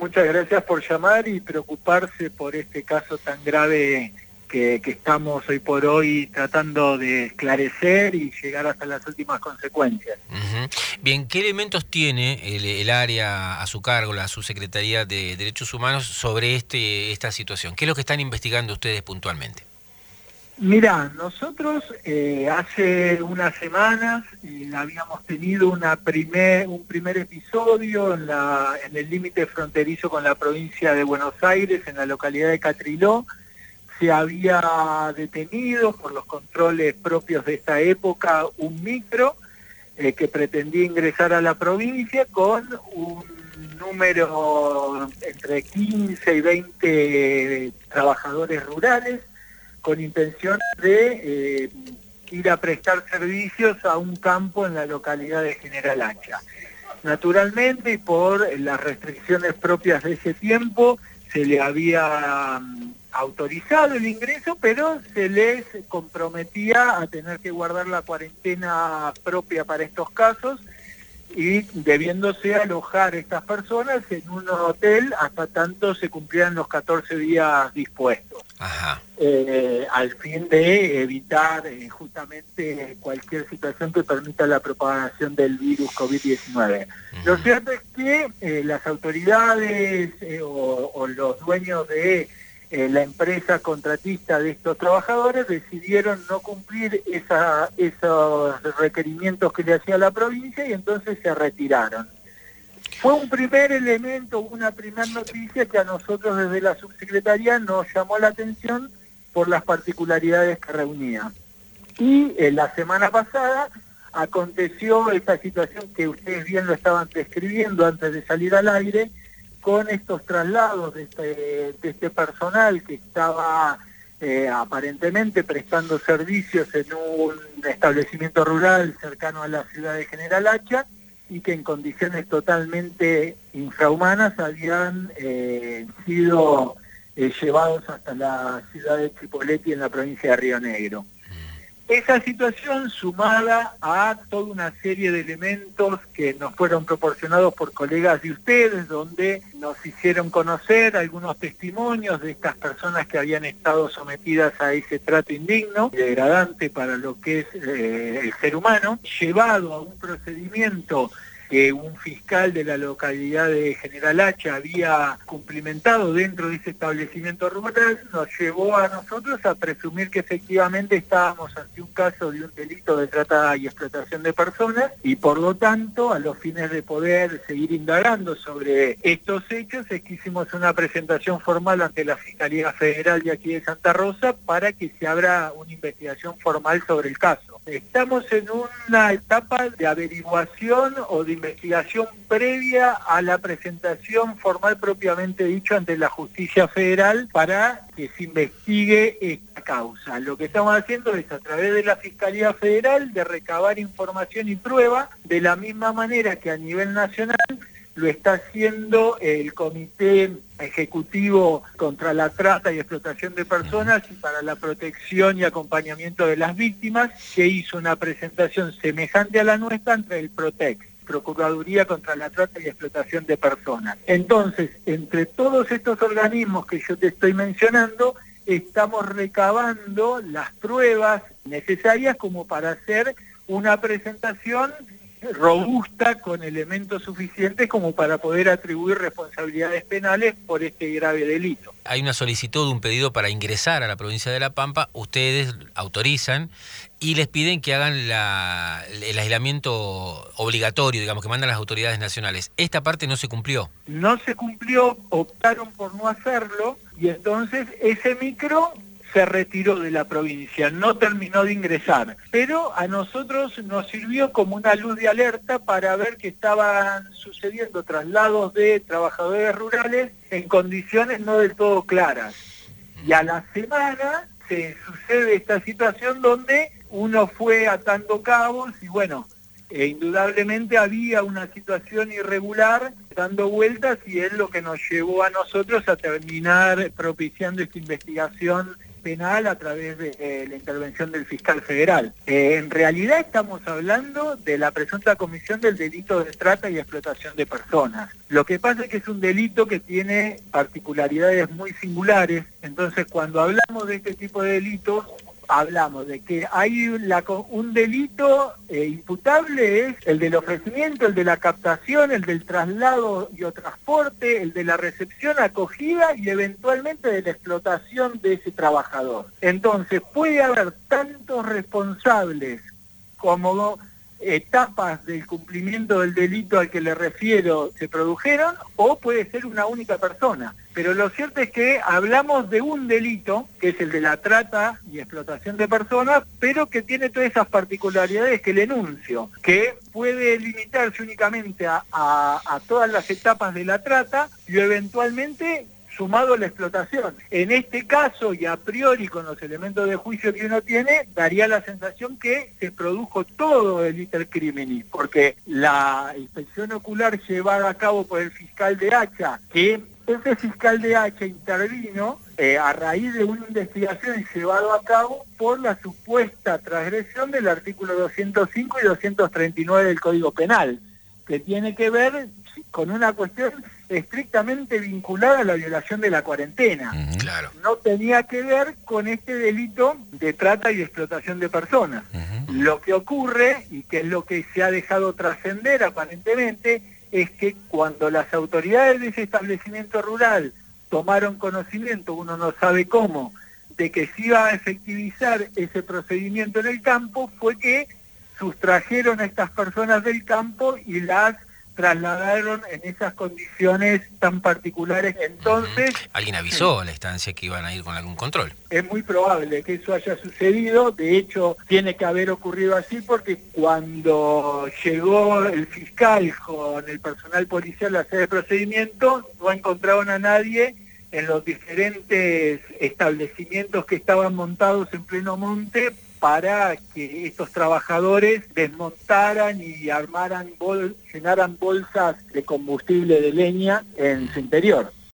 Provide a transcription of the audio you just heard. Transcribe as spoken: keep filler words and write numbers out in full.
muchas gracias por llamar y preocuparse por este caso tan grave que, que estamos hoy por hoy tratando de esclarecer y llegar hasta las últimas consecuencias. Uh-huh. Bien, ¿qué elementos tiene el, el área a su cargo, la Subsecretaría de Derechos Humanos, sobre este esta situación? ¿Qué es lo que están investigando ustedes puntualmente? Mirá, nosotros eh, hace unas semanas eh, habíamos tenido una primer, un primer episodio en, la, en el límite fronterizo con la provincia de Buenos Aires, en la localidad de Catriló. Se había detenido por los controles propios de esta época un micro eh, que pretendía ingresar a la provincia con un número entre quince y veinte trabajadores rurales, con intención de eh, ir a prestar servicios a un campo en la localidad de General Hacha. Naturalmente, y por las restricciones propias de ese tiempo, se le había um, autorizado el ingreso, pero se les comprometía a tener que guardar la cuarentena propia para estos casos y debiéndose alojar estas personas en un hotel hasta tanto se cumplieran los catorce días dispuestos. Ajá. Eh, al fin de evitar eh, justamente cualquier situación que permita la propagación del virus COVID diecinueve. Uh-huh. Lo cierto es que eh, las autoridades eh, o, o los dueños de eh, la empresa contratista de estos trabajadores decidieron no cumplir esa, esos requerimientos que le hacía la provincia y entonces se retiraron. Fue un primer elemento, una primera noticia que a nosotros desde la subsecretaría nos llamó la atención por las particularidades que reunía. Y eh, la semana pasada aconteció esta situación que ustedes bien lo estaban describiendo antes de salir al aire, con estos traslados de este, de este personal que estaba eh, aparentemente prestando servicios en un establecimiento rural cercano a la ciudad de General Hacha, y que en condiciones totalmente infrahumanas habían eh, sido eh, llevados hasta la ciudad de Chipoleti en la provincia de Río Negro. Esa situación, sumada a toda una serie de elementos que nos fueron proporcionados por colegas de ustedes, donde nos hicieron conocer algunos testimonios de estas personas que habían estado sometidas a ese trato indigno, degradante para lo que es eh, el ser humano, llevado a un procedimiento que un fiscal de la localidad de General Hacha había cumplimentado dentro de ese establecimiento rural, nos llevó a nosotros a presumir que efectivamente estábamos ante un caso de un delito de trata y explotación de personas y por lo tanto, a los fines de poder seguir indagando sobre estos hechos, es que hicimos una presentación formal ante la Fiscalía Federal de aquí de Santa Rosa para que se abra una investigación formal sobre el caso. Estamos en una etapa de averiguación o de investigación previa a la presentación formal propiamente dicho ante la Justicia Federal para que se investigue esta causa. Lo que estamos haciendo es a través de la Fiscalía Federal de recabar información y prueba de la misma manera que a nivel nacional lo está haciendo el Comité Ejecutivo contra la Trata y Explotación de Personas y para la Protección y Acompañamiento de las Víctimas, que hizo una presentación semejante a la nuestra ante el PROTEX, Procuraduría contra la Trata y Explotación de Personas. Entonces, entre todos estos organismos que yo te estoy mencionando, estamos recabando las pruebas necesarias como para hacer una presentación robusta con elementos suficientes como para poder atribuir responsabilidades penales por este grave delito. Hay una solicitud, un pedido para ingresar a la provincia de La Pampa, ustedes autorizan y les piden que hagan la, el aislamiento obligatorio, digamos, que mandan las autoridades nacionales. ¿Esta parte no se cumplió? No se cumplió, optaron por no hacerlo y entonces ese micro se retiró de la provincia, no terminó de ingresar, pero a nosotros nos sirvió como una luz de alerta para ver que estaban sucediendo traslados de trabajadores rurales en condiciones no del todo claras. Y a la semana se sucede esta situación donde uno fue atando cabos y bueno, e indudablemente había una situación irregular dando vueltas y es lo que nos llevó a nosotros a terminar propiciando esta investigación penal a través de eh, la intervención del fiscal federal. Eh, en realidad estamos hablando de la presunta comisión del delito de trata y explotación de personas. Lo que pasa es que es un delito que tiene particularidades muy singulares, entonces cuando hablamos de este tipo de delitos, hablamos de que hay la, un delito eh, imputable, es el del ofrecimiento, el de la captación, el del traslado y o transporte, el de la recepción, acogida y eventualmente de la explotación de ese trabajador. Entonces puede haber tantos responsables como etapas del cumplimiento del delito al que le refiero se produjeron, o puede ser una única persona. Pero lo cierto es que hablamos de un delito, que es el de la trata y explotación de personas, pero que tiene todas esas particularidades que le enuncio, que puede limitarse únicamente a, a, a todas las etapas de la trata y eventualmente sumado a la explotación. En este caso, y a priori con los elementos de juicio que uno tiene, daría la sensación que se produjo todo el iter criminis, porque la inspección ocular llevada a cabo por el fiscal de Hacha, que ese fiscal de Hacha intervino eh, a raíz de una investigación llevada a cabo por la supuesta transgresión del artículo doscientos cinco y doscientos treinta y nueve del Código Penal, que tiene que ver con una cuestión estrictamente vinculada a la violación de la cuarentena. Uh-huh. Claro. No tenía que ver con este delito de trata y explotación de personas. Uh-huh. Lo que ocurre, y que es lo que se ha dejado trascender aparentemente, es que cuando las autoridades de ese establecimiento rural tomaron conocimiento, uno no sabe cómo, de que se iba a efectivizar ese procedimiento en el campo, fue que sustrajeron a estas personas del campo y las trasladaron en esas condiciones tan particulares. Entonces, uh-huh. ¿Alguien avisó a la estancia que iban a ir con algún control? Es muy probable que eso haya sucedido. De hecho, tiene que haber ocurrido así, porque cuando llegó el fiscal con el personal policial a hacer el procedimiento, no encontraron a nadie en los diferentes establecimientos que estaban montados en pleno monte para que estos trabajadores desmontaran y armaran, bol llenaran bolsas de combustible de leña en su interior.